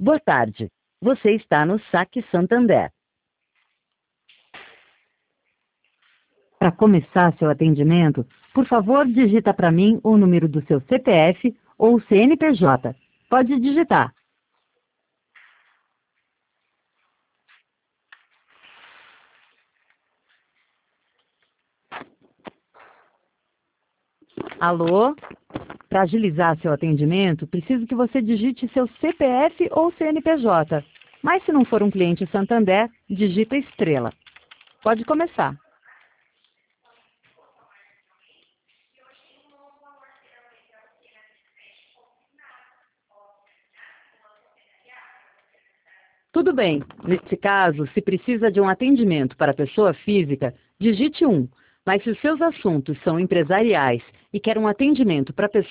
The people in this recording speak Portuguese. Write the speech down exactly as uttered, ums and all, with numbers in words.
Boa tarde. Você está no Saque Santander. Para começar seu atendimento, por favor, digita para mim o número do seu C P F ou C N P J. Pode digitar. Alô? Para agilizar seu atendimento, preciso que você digite seu C P F ou C N P J. Mas se não for um cliente Santander, digita estrela. Pode começar. Tudo bem. Neste caso, se precisa de um atendimento para pessoa física, digite um. Mas se os seus assuntos são empresariais e quer um atendimento para pessoa